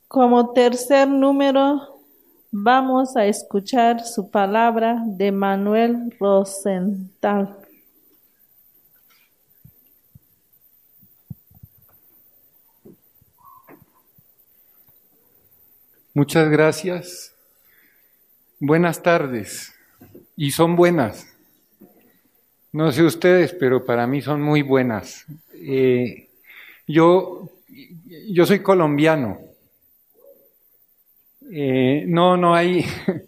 Como tercer número, vamos a escuchar su palabra de Manuel Rosenthal. Muchas gracias. Buenas tardes. Y son buenas. No sé ustedes, pero para mí son muy buenas. Yo soy colombiano. No hay...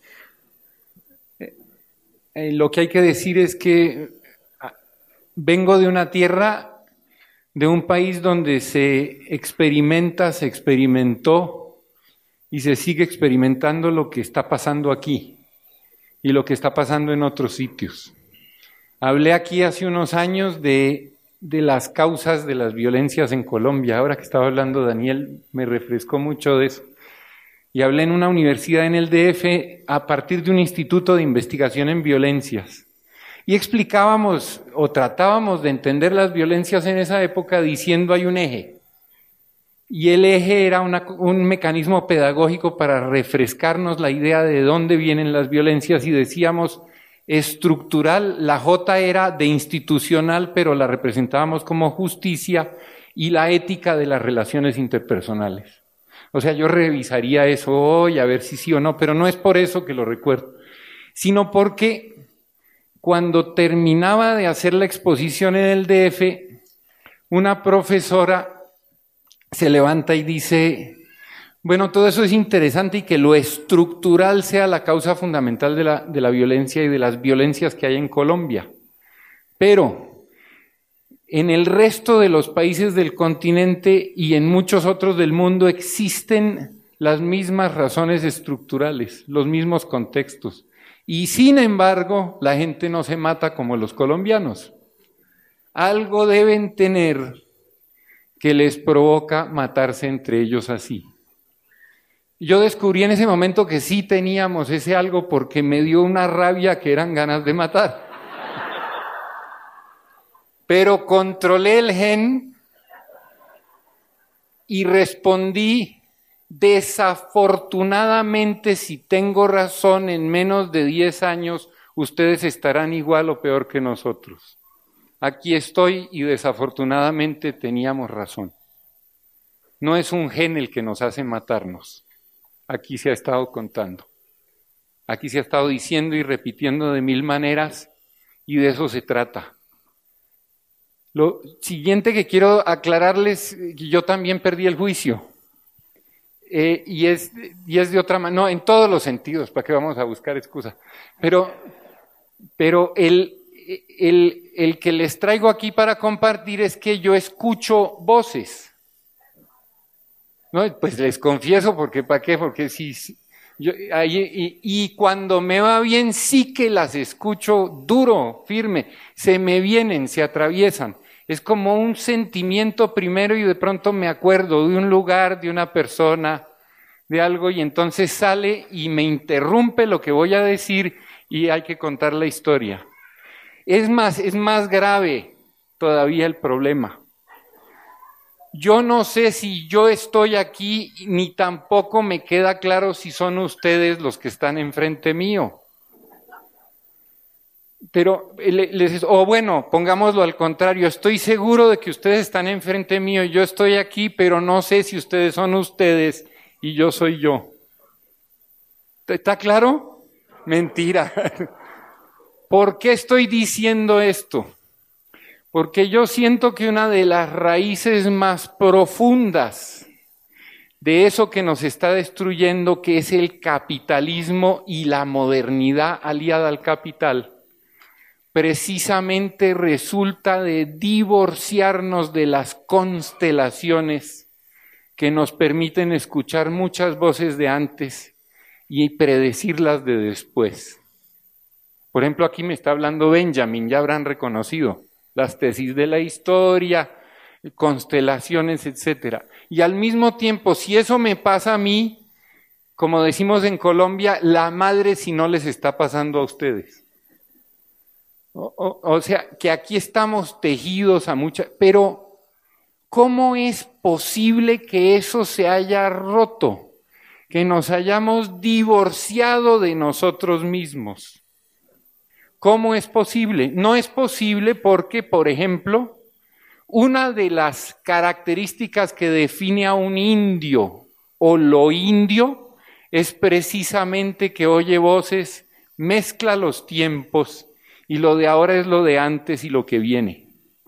lo que hay que decir es que vengo de una tierra, de un país donde se experimentó y se sigue experimentando lo que está pasando aquí y lo que está pasando en otros sitios. Hablé aquí hace unos años de las causas de las violencias en Colombia. Ahora que estaba hablando Daniel, me refrescó mucho de eso. Y hablé en una universidad en el DF a partir de un instituto de investigación en violencias. Y explicábamos o tratábamos de entender las violencias en esa época diciendo hay un eje. Y el eje era un mecanismo pedagógico para refrescarnos la idea de dónde vienen las violencias y decíamos estructural, la J era de institucional, pero la representábamos como justicia y la ética de las relaciones interpersonales. O sea, yo revisaría eso hoy a ver si sí o no, pero no es por eso que lo recuerdo, sino porque cuando terminaba de hacer la exposición en el DF, una profesora se levanta y dice, bueno, todo eso es interesante y que lo estructural sea la causa fundamental de la violencia y de las violencias que hay en Colombia. Pero en el resto de los países del continente y en muchos otros del mundo existen las mismas razones estructurales, los mismos contextos. Y sin embargo, la gente no se mata como los colombianos. Algo deben tener que les provoca matarse entre ellos así. Yo descubrí en ese momento que sí teníamos ese algo porque me dio una rabia que eran ganas de matar. Pero controlé el gen y respondí, desafortunadamente, si tengo razón, en menos de 10 años, ustedes estarán igual o peor que nosotros. Aquí estoy y desafortunadamente teníamos razón. No es un gen el que nos hace matarnos. Aquí se ha estado contando. Aquí se ha estado diciendo y repitiendo de 1000 maneras y de eso se trata. Lo siguiente que quiero aclararles, yo también perdí el juicio. Y es de otra manera, no, en todos los sentidos, ¿para qué vamos a buscar excusa? Pero el que les traigo aquí para compartir es que yo escucho voces. No, pues les confieso, porque ¿para qué? Porque y cuando me va bien sí que las escucho duro, firme, se me vienen, se atraviesan. Es como un sentimiento primero y de pronto me acuerdo de un lugar, de una persona, de algo y entonces sale y me interrumpe lo que voy a decir y hay que contar la historia. Es más grave todavía el problema. Yo no sé si yo estoy aquí, ni tampoco me queda claro si son ustedes los que están enfrente mío. Pero, bueno, pongámoslo al contrario, estoy seguro de que ustedes están enfrente mío, yo estoy aquí, pero no sé si ustedes son ustedes y yo soy yo. ¿Está claro? Mentira. ¿Por qué estoy diciendo esto? Porque yo siento que una de las raíces más profundas de eso que nos está destruyendo, que es el capitalismo y la modernidad aliada al capital, precisamente resulta de divorciarnos de las constelaciones que nos permiten escuchar muchas voces de antes y predecirlas de después. Por ejemplo, aquí me está hablando Benjamin, ya habrán reconocido las tesis de la historia, constelaciones, etcétera. Y al mismo tiempo, si eso me pasa a mí, como decimos en Colombia, la madre si no les está pasando a ustedes. O sea, que aquí estamos tejidos a muchas, pero ¿cómo es posible que eso se haya roto? que nos hayamos divorciado de nosotros mismos. ¿Cómo es posible? No es posible porque, por ejemplo, una de las características que define a un indio o lo indio es precisamente que oye voces, mezcla los tiempos y lo de ahora es lo de antes y lo que viene.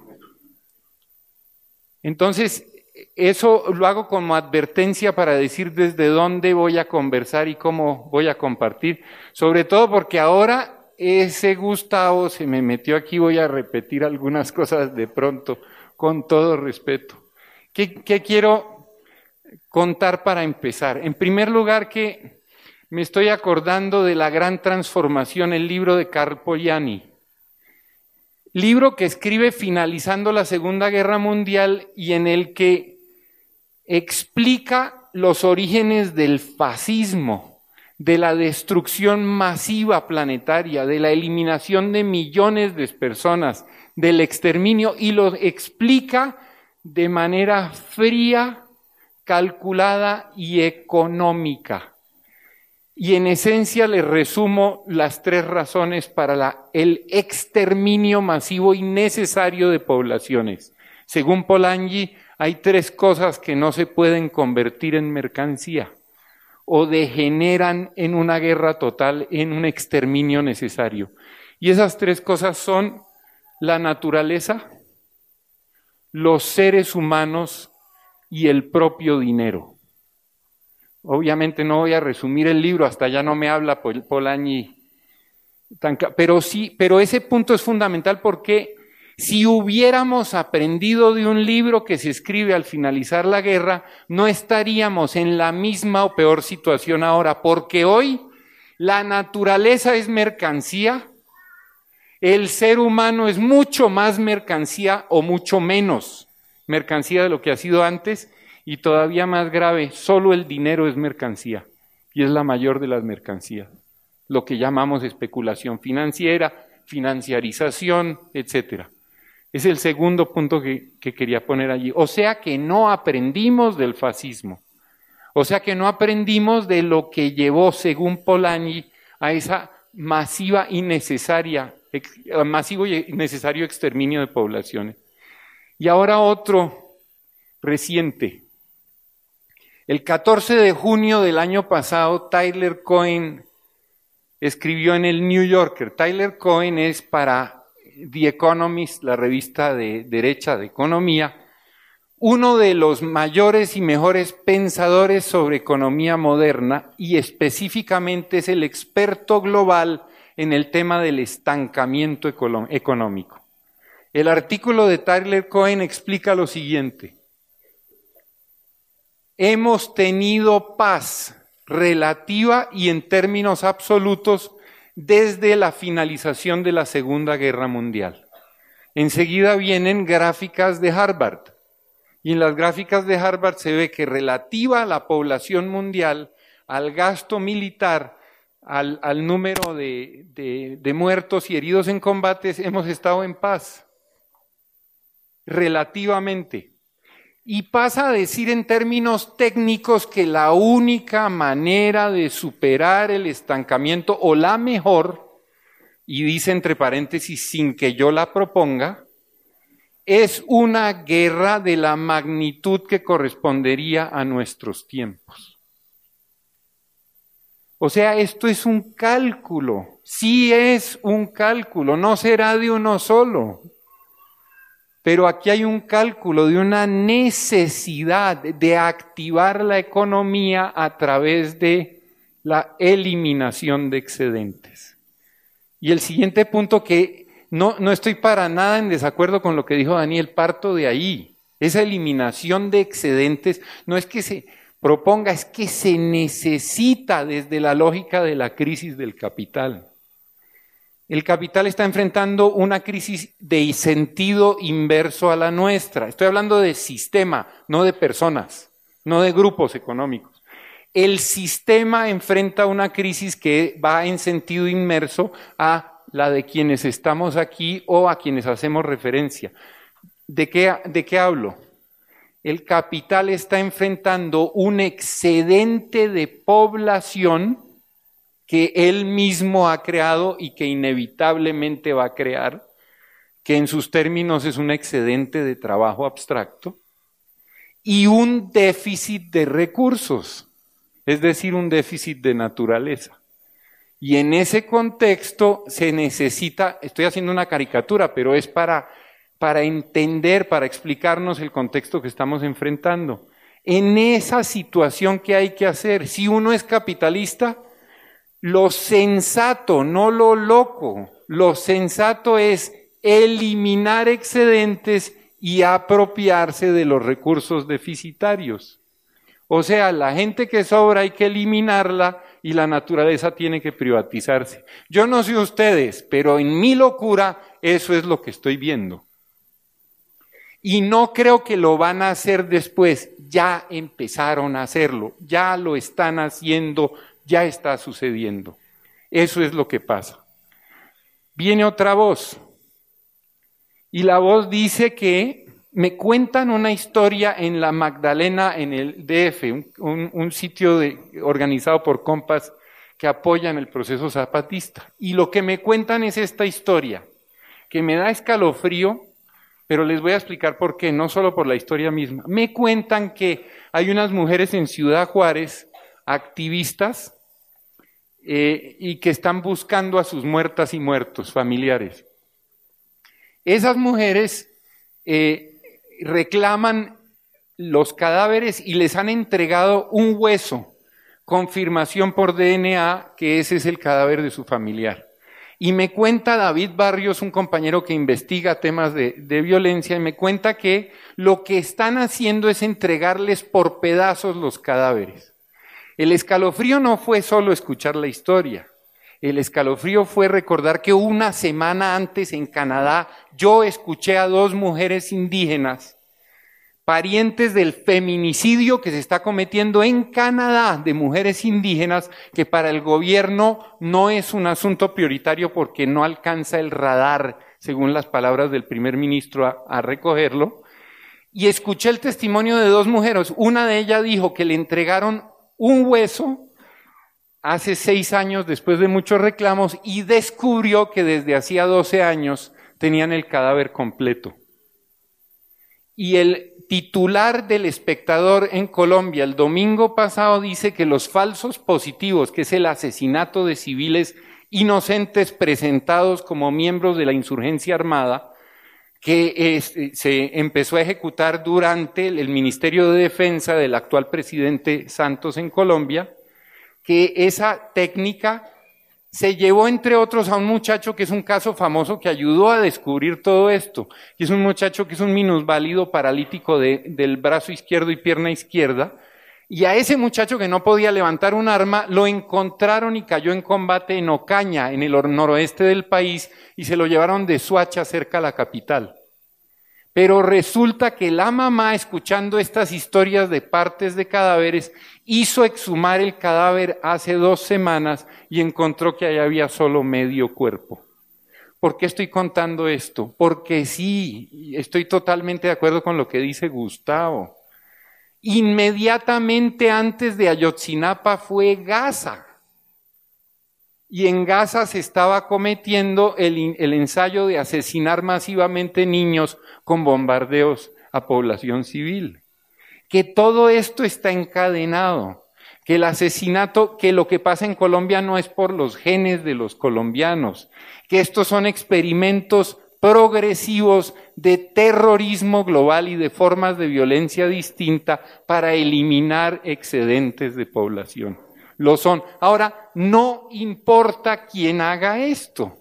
Entonces, eso lo hago como advertencia para decir desde dónde voy a conversar y cómo voy a compartir, sobre todo porque ahora ese Gustavo se me metió aquí, voy a repetir algunas cosas de pronto, con todo respeto. ¿Qué quiero contar para empezar? En primer lugar, que me estoy acordando de La Gran Transformación, el libro de Karl Polanyi. Libro que escribe finalizando la Segunda Guerra Mundial y en el que explica los orígenes del fascismo, de la destrucción masiva planetaria, de la eliminación de millones de personas, del exterminio, y lo explica de manera fría, calculada y económica. Y en esencia les resumo las 3 razones para el exterminio masivo y necesario de poblaciones. Según Polanyi, hay 3 cosas que no se pueden convertir en mercancía o degeneran en una guerra total, en un exterminio necesario. Y esas 3 cosas son la naturaleza, los seres humanos y el propio dinero. Obviamente no voy a resumir el libro, hasta ya no me habla Polanyi, pero ese punto es fundamental porque si hubiéramos aprendido de un libro que se escribe al finalizar la guerra, no estaríamos en la misma o peor situación ahora, porque hoy la naturaleza es mercancía, el ser humano es mucho más mercancía o mucho menos mercancía de lo que ha sido antes. Y todavía más grave, solo el dinero es mercancía, y es la mayor de las mercancías, lo que llamamos especulación financiera, financiarización, etc. Es el segundo punto que quería poner allí. O sea que no aprendimos del fascismo, o sea que no aprendimos de lo que llevó, según Polanyi, a esa masivo y necesario exterminio de poblaciones. Y ahora otro reciente. El 14 de junio del año pasado, Tyler Cohen escribió en el New Yorker. Tyler Cohen es para The Economist, la revista de derecha de economía, uno de los mayores y mejores pensadores sobre economía moderna y específicamente es el experto global en el tema del estancamiento económico. El artículo de Tyler Cohen explica lo siguiente. Hemos tenido paz relativa y en términos absolutos desde la finalización de la Segunda Guerra Mundial. Enseguida vienen gráficas de Harvard y en las gráficas de Harvard se ve que relativa a la población mundial, al gasto militar, al número de muertos y heridos en combates, hemos estado en paz, relativamente. Y pasa a decir en términos técnicos que la única manera de superar el estancamiento, o la mejor, y dice entre paréntesis sin que yo la proponga, es una guerra de la magnitud que correspondería a nuestros tiempos. O sea, esto es un cálculo, sí es un cálculo, no será de uno solo. Pero aquí hay un cálculo de una necesidad de activar la economía a través de la eliminación de excedentes. Y el siguiente punto que no estoy para nada en desacuerdo con lo que dijo Daniel, parto de ahí. Esa eliminación de excedentes no es que se proponga, es que se necesita desde la lógica de la crisis del capital. El capital está enfrentando una crisis de sentido inverso a la nuestra. Estoy hablando de sistema, no de personas, no de grupos económicos. El sistema enfrenta una crisis que va en sentido inmerso a la de quienes estamos aquí o a quienes hacemos referencia. ¿De qué hablo? el capital está enfrentando un excedente de población que él mismo ha creado y que inevitablemente va a crear, que en sus términos es un excedente de trabajo abstracto, y un déficit de recursos, es decir, un déficit de naturaleza. Y en ese contexto se necesita, estoy haciendo una caricatura, pero es para entender, para explicarnos el contexto que estamos enfrentando. En esa situación, ¿qué hay que hacer? Si uno es capitalista, lo sensato, no lo loco, lo sensato es eliminar excedentes y apropiarse de los recursos deficitarios. O sea, la gente que sobra hay que eliminarla y la naturaleza tiene que privatizarse. Yo no sé ustedes, pero en mi locura eso es lo que estoy viendo. Y no creo que lo van a hacer después, ya empezaron a hacerlo, ya lo están haciendo, ya está sucediendo. Eso es lo que pasa. Viene otra voz. Y la voz dice que me cuentan una historia en la Magdalena, en el DF, un sitio organizado por compas que apoyan el proceso zapatista. Y lo que me cuentan es esta historia, que me da escalofrío, pero les voy a explicar por qué, no solo por la historia misma. Me cuentan que hay unas mujeres en Ciudad Juárez, activistas, y que están buscando a sus muertas y muertos familiares. Esas mujeres reclaman los cadáveres y les han entregado un hueso, confirmación por DNA que ese es el cadáver de su familiar. Y me cuenta David Barrios, un compañero que investiga temas de violencia, y me cuenta que lo que están haciendo es entregarles por pedazos los cadáveres. El escalofrío no fue solo escuchar la historia. El escalofrío fue recordar que una semana antes en Canadá yo escuché a 2 mujeres indígenas, parientes del feminicidio que se está cometiendo en Canadá de mujeres indígenas, que para el gobierno no es un asunto prioritario porque no alcanza el radar, según las palabras del primer ministro, a recogerlo. Y escuché el testimonio de 2 mujeres. Una de ellas dijo que le entregaron un hueso hace 6 años, después de muchos reclamos, y descubrió que desde hacía 12 años tenían el cadáver completo. Y el titular del Espectador en Colombia el domingo pasado dice que los falsos positivos, que es el asesinato de civiles inocentes presentados como miembros de la insurgencia armada, que se empezó a ejecutar durante el Ministerio de Defensa del actual presidente Santos en Colombia, que esa técnica se llevó entre otros a un muchacho que es un caso famoso que ayudó a descubrir todo esto, y es un muchacho que es un minusválido paralítico del brazo izquierdo y pierna izquierda, y a ese muchacho que no podía levantar un arma lo encontraron y cayó en combate en Ocaña, en el noroeste del país, y se lo llevaron de Soacha cerca a la capital. Pero resulta que la mamá, escuchando estas historias de partes de cadáveres, hizo exhumar el cadáver hace 2 semanas y encontró que ahí había solo medio cuerpo. ¿Por qué estoy contando esto? Porque sí, estoy totalmente de acuerdo con lo que dice Gustavo. Inmediatamente antes de Ayotzinapa fue Gaza. Y en Gaza se estaba cometiendo el ensayo de asesinar masivamente niños con bombardeos a población civil. Que todo esto está encadenado, que el asesinato, que lo que pasa en Colombia no es por los genes de los colombianos, que estos son experimentos progresivos de terrorismo global y de formas de violencia distinta para eliminar excedentes de población. Lo son. Ahora, no importa quién haga esto.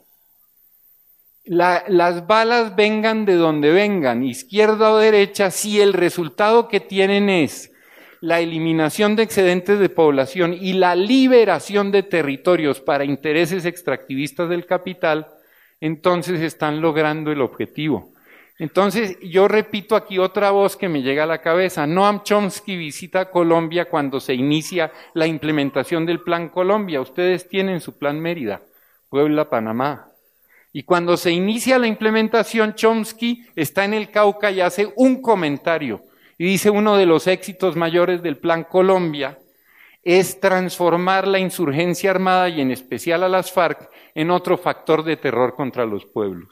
Las balas vengan de donde vengan, izquierda o derecha, si el resultado que tienen es la eliminación de excedentes de población y la liberación de territorios para intereses extractivistas del capital, entonces están logrando el objetivo. Entonces, yo repito aquí otra voz que me llega a la cabeza. Noam Chomsky visita Colombia cuando se inicia la implementación del Plan Colombia. Ustedes tienen su Plan Mérida, Puebla, Panamá. Y cuando se inicia la implementación, Chomsky está en el Cauca y hace un comentario. Y dice, uno de los éxitos mayores del Plan Colombia es transformar la insurgencia armada y en especial a las FARC en otro factor de terror contra los pueblos.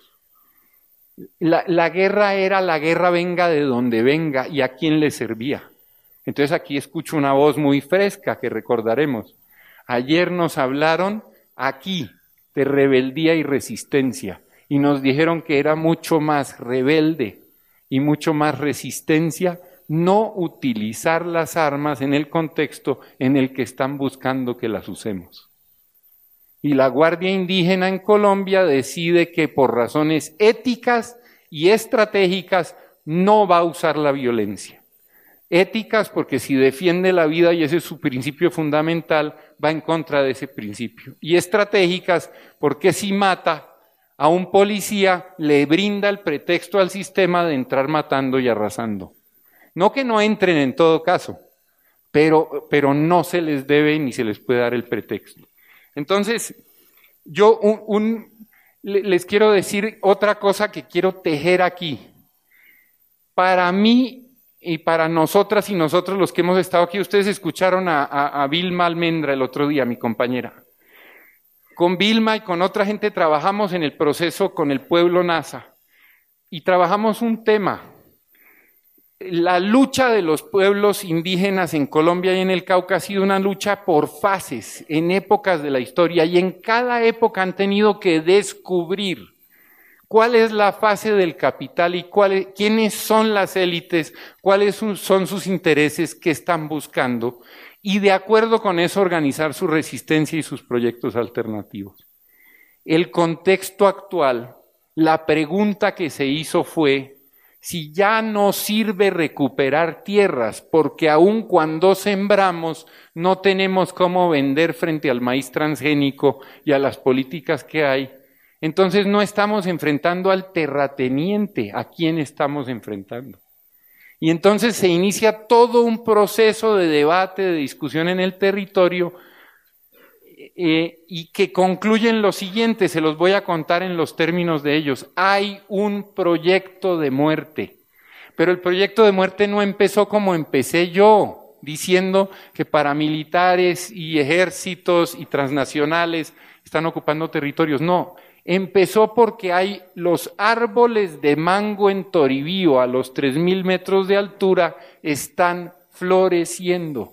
La guerra era la guerra venga de donde venga y a quién le servía. Entonces aquí escucho una voz muy fresca que recordaremos. Ayer nos hablaron aquí de rebeldía y resistencia y nos dijeron que era mucho más rebelde y mucho más resistencia no utilizar las armas en el contexto en el que están buscando que las usemos. Y la Guardia Indígena en Colombia decide que por razones éticas y estratégicas no va a usar la violencia. Éticas porque si defiende la vida y ese es su principio fundamental, va en contra de ese principio. Y estratégicas porque si mata a un policía, le brinda el pretexto al sistema de entrar matando y arrasando. No que no entren en todo caso, pero no se les debe ni se les puede dar el pretexto. Entonces, yo les quiero decir otra cosa que quiero tejer aquí. Para mí y para nosotras y nosotros los que hemos estado aquí, ustedes escucharon a Vilma Almendra el otro día, mi compañera. Con Vilma y con otra gente trabajamos en el proceso con el pueblo Nasa y trabajamos un tema. La lucha de los pueblos indígenas en Colombia y en el Cauca ha sido una lucha por fases, en épocas de la historia, y en cada época han tenido que descubrir cuál es la fase del capital y quiénes son las élites, cuáles son sus intereses que están buscando, y de acuerdo con eso organizar su resistencia y sus proyectos alternativos. El contexto actual, la pregunta que se hizo fue, si ya no sirve recuperar tierras, porque aun cuando sembramos no tenemos cómo vender frente al maíz transgénico y a las políticas que hay, entonces no estamos enfrentando al terrateniente, ¿a quién estamos enfrentando? Y entonces se inicia todo un proceso de debate, de discusión en el territorio, y que concluyen lo siguiente, se los voy a contar en los términos de ellos. Hay un proyecto de muerte, pero el proyecto de muerte no empezó como empecé yo, diciendo que paramilitares y ejércitos y transnacionales están ocupando territorios. No, empezó porque hay los árboles de mango en Toribío a los 3.000 metros de altura están floreciendo.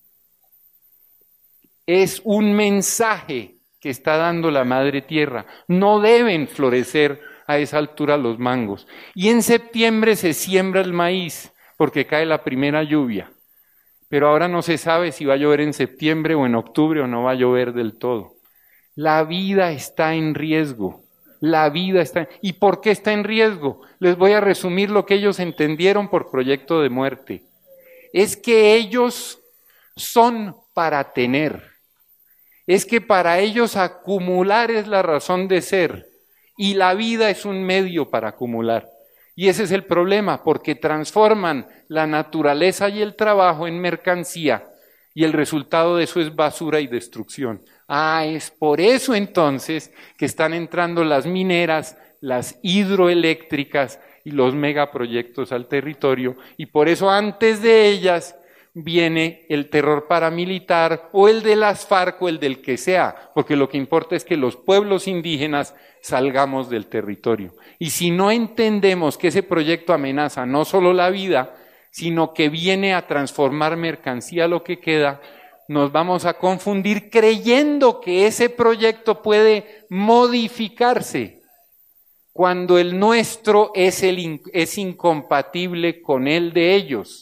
Es un mensaje que está dando la Madre Tierra. No deben florecer a esa altura los mangos. Y en septiembre se siembra el maíz porque cae la primera lluvia. Pero ahora no se sabe si va a llover en septiembre o en octubre o no va a llover del todo. La vida está en riesgo. La vida está. ¿Y por qué está en riesgo? Les voy a resumir lo que ellos entendieron por proyecto de muerte. Es que ellos son para tener. Es que para ellos acumular es la razón de ser y la vida es un medio para acumular. Y ese es el problema, porque transforman la naturaleza y el trabajo en mercancía y el resultado de eso es basura y destrucción. Es por eso entonces que están entrando las mineras, las hidroeléctricas y los megaproyectos al territorio y por eso antes de ellas viene el terror paramilitar o el de las FARC o el del que sea, porque lo que importa es que los pueblos indígenas salgamos del territorio. Y si no entendemos que ese proyecto amenaza no solo la vida, sino que viene a transformar mercancía lo que queda, nos vamos a confundir creyendo que ese proyecto puede modificarse cuando el nuestro es incompatible con el de ellos.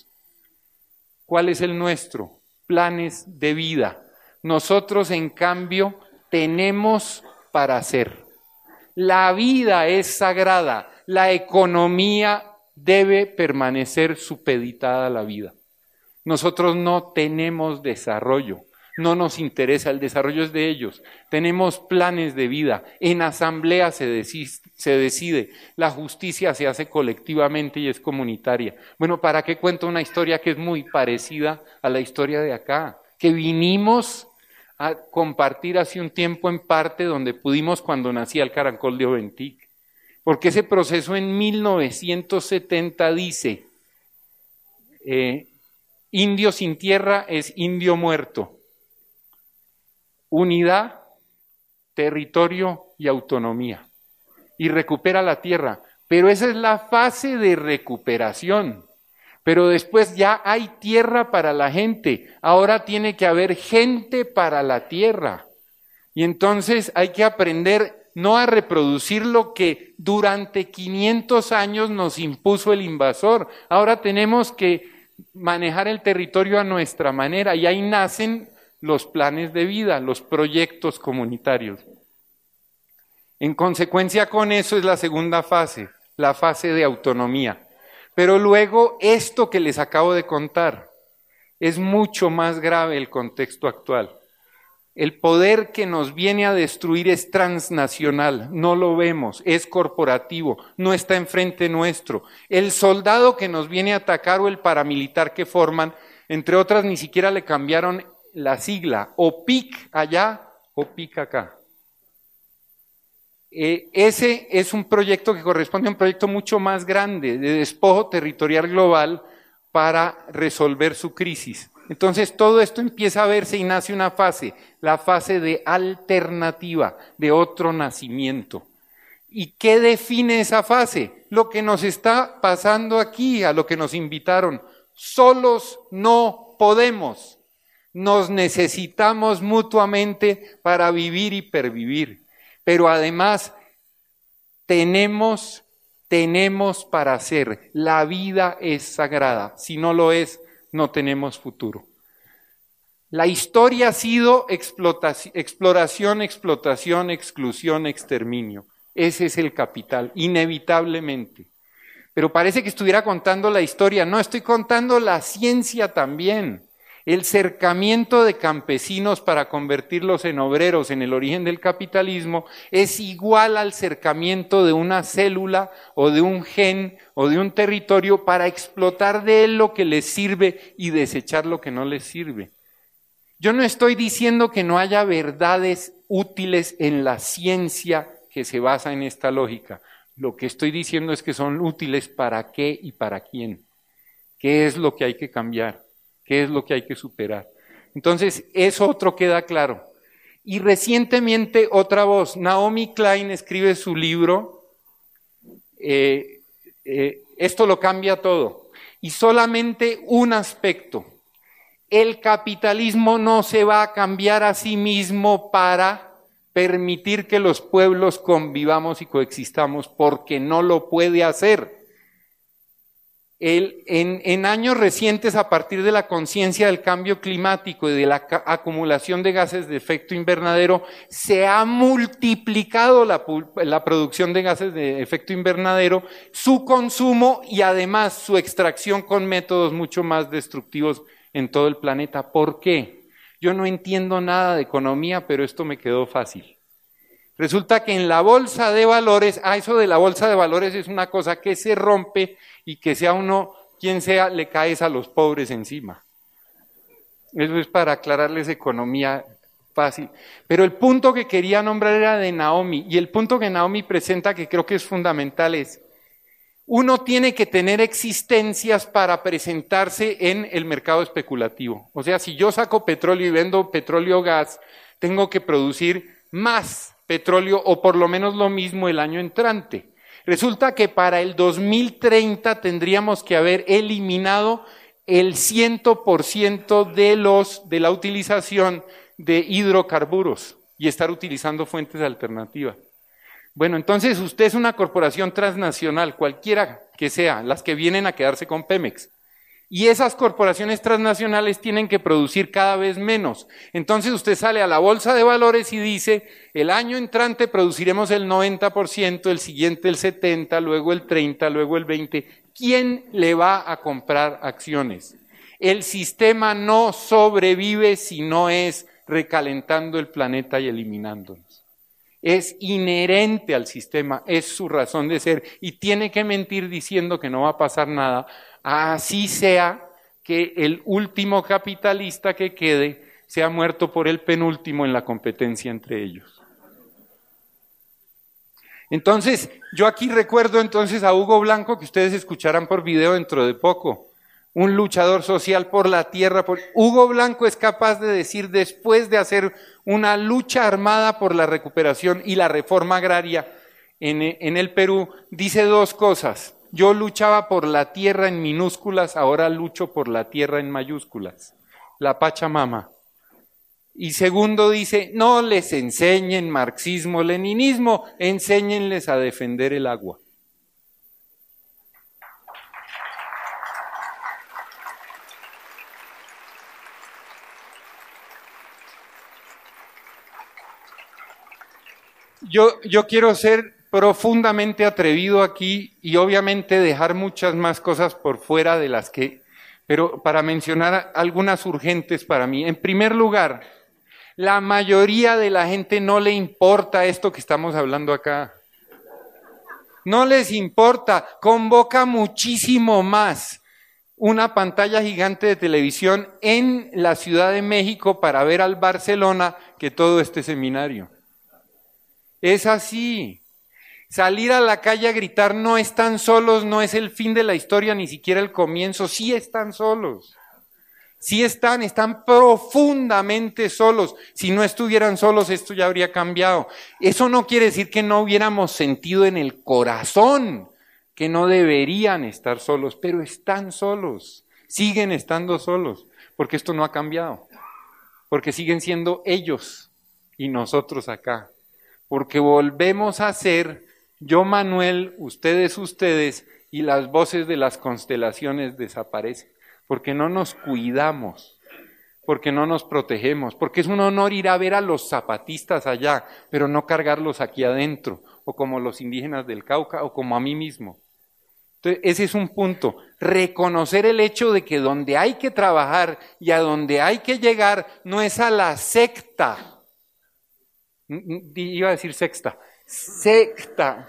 ¿Cuál es el nuestro? Planes de vida. Nosotros, en cambio, tenemos para hacer. La vida es sagrada. La economía debe permanecer supeditada a la vida. Nosotros no tenemos desarrollo. No nos interesa, el desarrollo es de ellos. Tenemos planes de vida. En asamblea se decide. La justicia se hace colectivamente y es comunitaria. Bueno, ¿para qué cuento una historia que es muy parecida a la historia de acá? Que vinimos a compartir hace un tiempo en parte donde pudimos cuando nacía el Caracol de Oventic. Porque ese proceso en 1970 dice, Indio sin tierra es indio muerto. Unidad, territorio y autonomía. Y recupera la tierra. Pero esa es la fase de recuperación. Pero después ya hay tierra para la gente. Ahora tiene que haber gente para la tierra. Y entonces hay que aprender no a reproducir lo que durante 500 años nos impuso el invasor. Ahora tenemos que manejar el territorio a nuestra manera y ahí nacen los planes de vida, los proyectos comunitarios. En consecuencia con eso es la segunda fase, la fase de autonomía. Pero luego esto que les acabo de contar es mucho más grave el contexto actual. El poder que nos viene a destruir es transnacional, no lo vemos, es corporativo, no está enfrente nuestro. El soldado que nos viene a atacar o el paramilitar que forman, entre otras ni siquiera le cambiaron la sigla, o PIC allá o PIC acá. Ese es un proyecto que corresponde a un proyecto mucho más grande de despojo territorial global para resolver su crisis. Entonces todo esto empieza a verse y nace una fase, la fase de alternativa, de otro nacimiento. ¿Y qué define esa fase? Lo que nos está pasando aquí, a lo que nos invitaron. Solos no podemos. Nos necesitamos mutuamente para vivir y pervivir. Pero además tenemos para hacer. La vida es sagrada. Si no lo es, no tenemos futuro. La historia ha sido exploración, explotación, exclusión, exterminio. Ese es el capital, inevitablemente. Pero parece que estuviera contando la historia. No, estoy contando la ciencia también. El cercamiento de campesinos para convertirlos en obreros en el origen del capitalismo es igual al cercamiento de una célula o de un gen o de un territorio para explotar de él lo que les sirve y desechar lo que no les sirve. Yo no estoy diciendo que no haya verdades útiles en la ciencia que se basa en esta lógica. Lo que estoy diciendo es que son útiles para qué y para quién. ¿Qué es lo que hay que cambiar? ¿Qué es lo que hay que superar? Entonces, eso otro queda claro. Y recientemente otra voz, Naomi Klein escribe su libro, esto lo cambia todo. Y solamente un aspecto, el capitalismo no se va a cambiar a sí mismo para permitir que los pueblos convivamos y coexistamos, porque no lo puede hacer. En años recientes, a partir de la conciencia del cambio climático y de la acumulación de gases de efecto invernadero, se ha multiplicado la producción de gases de efecto invernadero, su consumo y además su extracción con métodos mucho más destructivos en todo el planeta. ¿Por qué? Yo no entiendo nada de economía, pero esto me quedó fácil. Resulta que en la bolsa de valores, eso de la bolsa de valores es una cosa que se rompe y que sea uno, quien sea, le caes a los pobres encima. Eso es para aclararles economía fácil. Pero el punto que quería nombrar era de Naomi, y el punto que Naomi presenta, que creo que es fundamental, es: uno tiene que tener existencias para presentarse en el mercado especulativo. O sea, si yo saco petróleo y vendo petróleo gas, tengo que producir más petróleo o por lo menos lo mismo el año entrante. Resulta que para el 2030 tendríamos que haber eliminado el 100% de la utilización de hidrocarburos y estar utilizando fuentes alternativas. Bueno, entonces usted es una corporación transnacional, cualquiera que sea, las que vienen a quedarse con Pemex. Y esas corporaciones transnacionales tienen que producir cada vez menos. Entonces usted sale a la bolsa de valores y dice, el año entrante produciremos el 90%, el siguiente el 70%, luego el 30%, luego el 20%. ¿Quién le va a comprar acciones? El sistema no sobrevive si no es recalentando el planeta y eliminándonos. Es inherente al sistema, es su razón de ser y tiene que mentir diciendo que no va a pasar nada. Así sea que el último capitalista que quede sea muerto por el penúltimo en la competencia entre ellos. Entonces, yo aquí recuerdo entonces a Hugo Blanco, que ustedes escucharán por video dentro de poco. un luchador social por la tierra. Hugo Blanco es capaz de decir, después de hacer una lucha armada por la recuperación y la reforma agraria en el Perú, dice dos cosas. Yo luchaba por la tierra en minúsculas, ahora lucho por la tierra en mayúsculas, la Pachamama. Y segundo dice, no les enseñen marxismo, leninismo, enséñenles a defender el agua. Yo quiero ser profundamente atrevido aquí y obviamente dejar muchas más cosas por fuera de las que, pero para mencionar algunas urgentes para mí. En primer lugar, la mayoría de la gente no le importa esto que estamos hablando acá. No les importa, convoca muchísimo más una pantalla gigante de televisión en la Ciudad de México para ver al Barcelona que todo este seminario. Es así. Salir a la calle a gritar no están solos, no es el fin de la historia, ni siquiera el comienzo. Sí están solos. Sí están profundamente solos. Si no estuvieran solos, esto ya habría cambiado. Eso no quiere decir que no hubiéramos sentido en el corazón que no deberían estar solos, pero están solos. Siguen estando solos, porque esto no ha cambiado. Porque siguen siendo ellos y nosotros acá. Porque volvemos a ser yo, Manuel, ustedes, y las voces de las constelaciones desaparecen. Porque no nos cuidamos, porque no nos protegemos, porque es un honor ir a ver a los zapatistas allá, pero no cargarlos aquí adentro, o como los indígenas del Cauca, o como a mí mismo. Entonces, ese es un punto, reconocer el hecho de que donde hay que trabajar y a donde hay que llegar no es a la secta. Iba a decir sexta. Secta.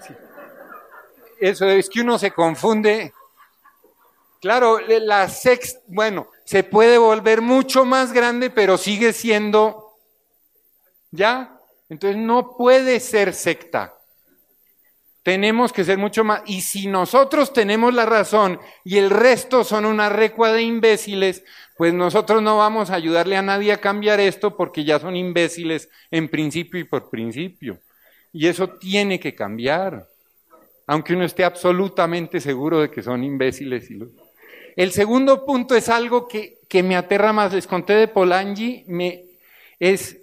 Eso es que uno se confunde. Claro, la sexta, bueno, se puede volver mucho más grande, pero sigue siendo, ¿ya? Entonces no puede ser secta. Tenemos que ser mucho más, y si nosotros tenemos la razón y el resto son una recua de imbéciles, pues nosotros no vamos a ayudarle a nadie a cambiar esto porque ya son imbéciles en principio y por principio. Y eso tiene que cambiar, aunque uno esté absolutamente seguro de que son imbéciles. El segundo punto es algo que me aterra más. Les conté de Polanyi, es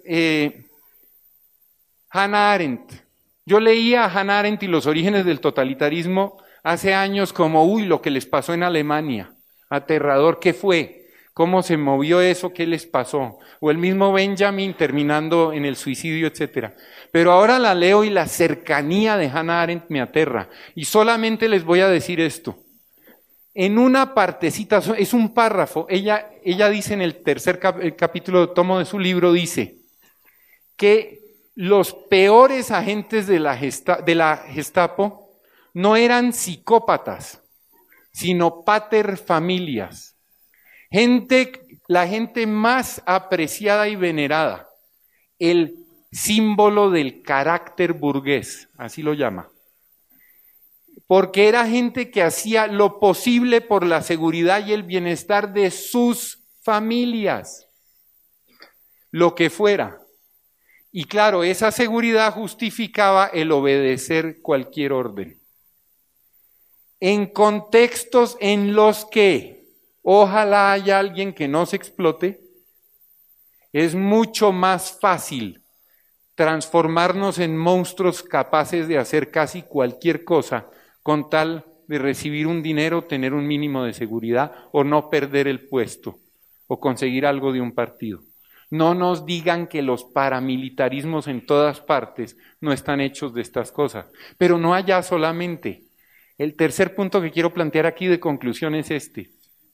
Hannah Arendt. Yo leía a Hannah Arendt y los orígenes del totalitarismo hace años como, lo que les pasó en Alemania, aterrador, ¿qué fue? ¿Cómo se movió eso? ¿Qué les pasó? O el mismo Benjamin terminando en el suicidio, etcétera. Pero ahora la leo y la cercanía de Hannah Arendt me aterra. Y solamente les voy a decir esto. En una partecita, es un párrafo, ella dice en el tercer capítulo de tomo de su libro, dice que los peores agentes de la Gestapo no eran psicópatas, sino paterfamilias. La gente más apreciada y venerada, el símbolo del carácter burgués, así lo llama. Porque era gente que hacía lo posible por la seguridad y el bienestar de sus familias, lo que fuera. Y claro, esa seguridad justificaba el obedecer cualquier orden. En contextos en los que ojalá haya alguien que no se explote, es mucho más fácil transformarnos en monstruos capaces de hacer casi cualquier cosa con tal de recibir un dinero, tener un mínimo de seguridad o no perder el puesto o conseguir algo de un partido. No nos digan que los paramilitarismos en todas partes no están hechos de estas cosas, pero no allá solamente. El tercer punto que quiero plantear aquí de conclusión es este.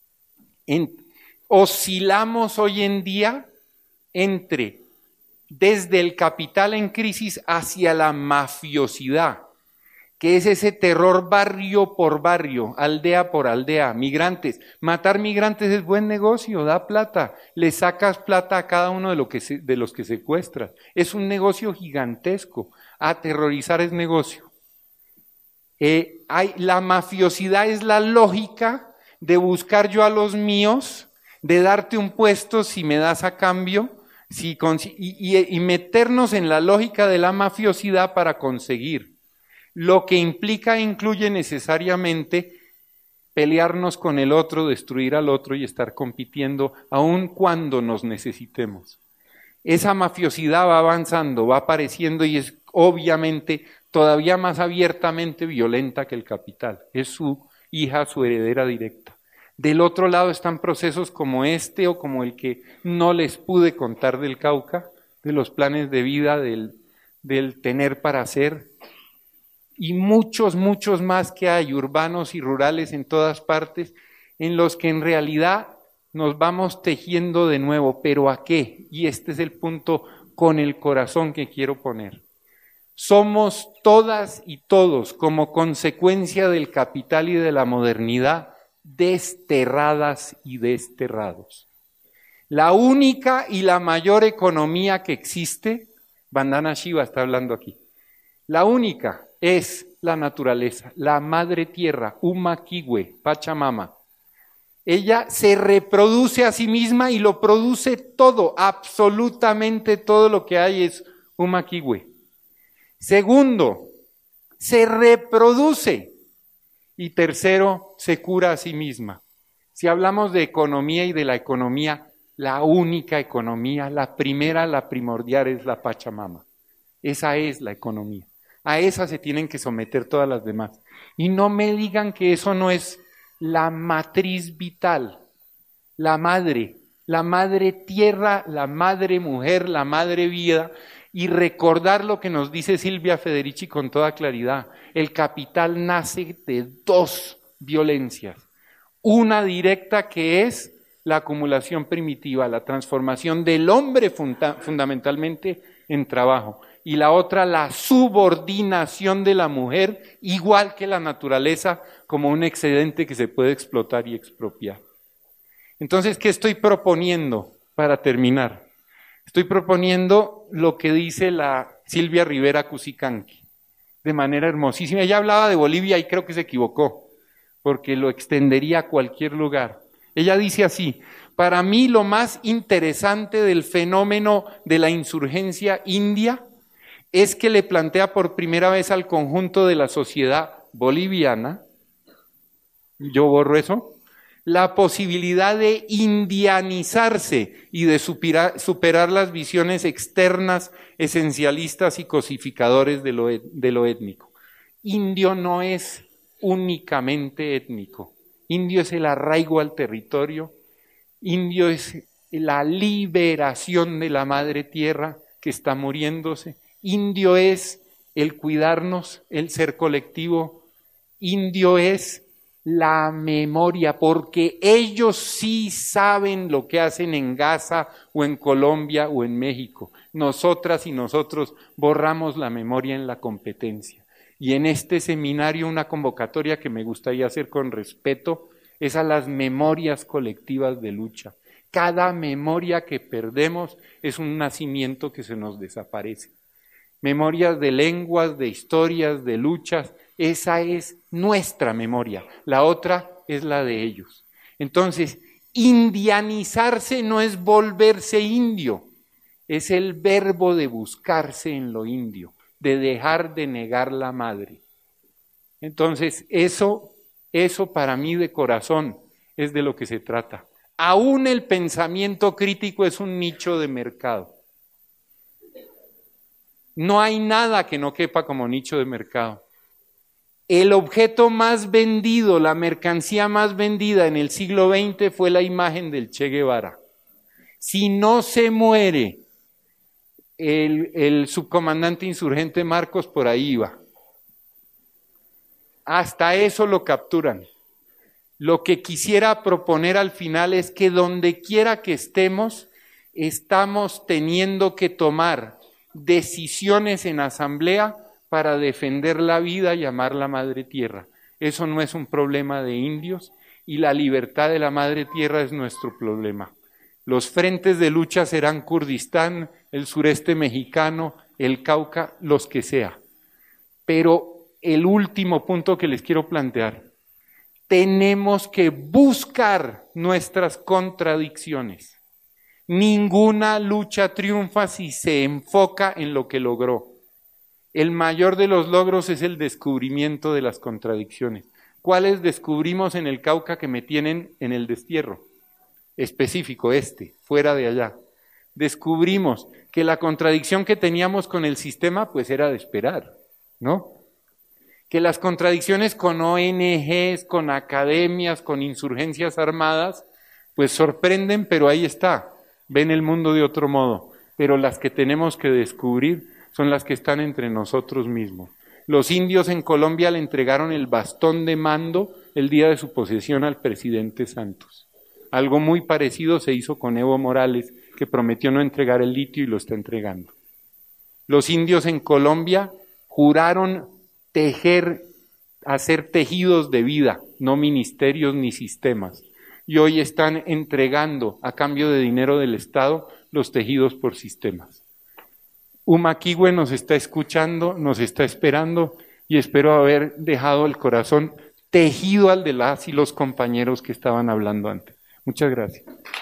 Oscilamos hoy en día desde el capital en crisis hacia la mafiosidad, que es ese terror barrio por barrio, aldea por aldea, migrantes. Matar migrantes es buen negocio, da plata, le sacas plata a cada uno de los que secuestras. Es un negocio gigantesco, aterrorizar es negocio. La mafiosidad es la lógica de buscar yo a los míos, de darte un puesto si me das a cambio, y meternos en la lógica de la mafiosidad para conseguir, lo que implica e incluye necesariamente pelearnos con el otro, destruir al otro y estar compitiendo aun cuando nos necesitemos. Esa mafiosidad va avanzando, va apareciendo y es obviamente todavía más abiertamente violenta que el capital. Es su hija, su heredera directa. Del otro lado están procesos como este o como el que no les pude contar del Cauca, de los planes de vida, del tener para hacer, y muchos más que hay, urbanos y rurales en todas partes, en los que en realidad nos vamos tejiendo de nuevo. ¿Pero a qué? Y este es el punto con el corazón que quiero poner. Somos todas y todos, como consecuencia del capital y de la modernidad, desterradas y desterrados. La única y la mayor economía que existe, Vandana Shiva está hablando aquí, la única es la naturaleza, la madre tierra, Uma Kiwe, Pachamama. Ella se reproduce a sí misma y lo produce todo, absolutamente todo lo que hay es Uma Kiwe. Segundo, se reproduce. Y tercero, se cura a sí misma. Si hablamos de economía y de la economía, la única economía, la primera, la primordial es la Pachamama. Esa es la economía. A esa se tienen que someter todas las demás. Y no me digan que eso no es la matriz vital, la madre tierra, la madre mujer, la madre vida. Y recordar lo que nos dice Silvia Federici con toda claridad. El capital nace de dos violencias. Una directa que es la acumulación primitiva, la transformación del hombre fundamentalmente en trabajo. Y la otra, la subordinación de la mujer, igual que la naturaleza, como un excedente que se puede explotar y expropiar. Entonces, ¿qué estoy proponiendo para terminar? Estoy proponiendo lo que dice la Silvia Rivera Cusicanqui, de manera hermosísima. Ella hablaba de Bolivia y creo que se equivocó, porque lo extendería a cualquier lugar. Ella dice así: para mí lo más interesante del fenómeno de la insurgencia india es que le plantea por primera vez al conjunto de la sociedad boliviana, yo borro eso, la posibilidad de indianizarse y de superar las visiones externas, esencialistas y cosificadores de lo étnico. Indio no es únicamente étnico. Indio es el arraigo al territorio. Indio es la liberación de la madre tierra que está muriéndose. Indio es el cuidarnos, el ser colectivo. Indio es la memoria, porque ellos sí saben lo que hacen en Gaza o en Colombia o en México. Nosotras y nosotros borramos la memoria en la competencia. Y en este seminario una convocatoria que me gustaría hacer con respeto es a las memorias colectivas de lucha. Cada memoria que perdemos es un nacimiento que se nos desaparece. Memorias de lenguas, de historias, de luchas. Esa es nuestra memoria, la otra es la de ellos. Entonces, indianizarse no es volverse indio, es el verbo de buscarse en lo indio, de dejar de negar la madre. Entonces, eso para mí de corazón es de lo que se trata. Aún el pensamiento crítico es un nicho de mercado. No hay nada que no quepa como nicho de mercado. El objeto más vendido, la mercancía más vendida en el siglo XX fue la imagen del Che Guevara. Si no se muere el subcomandante insurgente Marcos, por ahí iba. Hasta eso lo capturan. Lo que quisiera proponer al final es que donde quiera que estemos, estamos teniendo que tomar decisiones en asamblea para defender la vida y amar la madre tierra. Eso no es un problema de indios y la libertad de la madre tierra es nuestro problema. Los frentes de lucha serán Kurdistán, el sureste mexicano, el Cauca, los que sea. Pero el último punto que les quiero plantear, tenemos que buscar nuestras contradicciones. Ninguna lucha triunfa si se enfoca en lo que logró. El mayor de los logros es el descubrimiento de las contradicciones. ¿Cuáles descubrimos en el Cauca que me tienen en el destierro? Específico, fuera de allá. Descubrimos que la contradicción que teníamos con el sistema, pues era de esperar, ¿no? Que las contradicciones con ONGs, con academias, con insurgencias armadas, pues sorprenden, pero ahí está. Ven el mundo de otro modo. Pero las que tenemos que descubrir son las que están entre nosotros mismos. Los indios en Colombia le entregaron el bastón de mando el día de su posesión al presidente Santos. Algo muy parecido se hizo con Evo Morales, que prometió no entregar el litio y lo está entregando. Los indios en Colombia juraron hacer tejidos de vida, no ministerios ni sistemas. Y hoy están entregando, a cambio de dinero del Estado, los tejidos por sistemas. Humaquihue nos está escuchando, nos está esperando, y espero haber dejado el corazón tejido al de las y los compañeros que estaban hablando antes. Muchas gracias.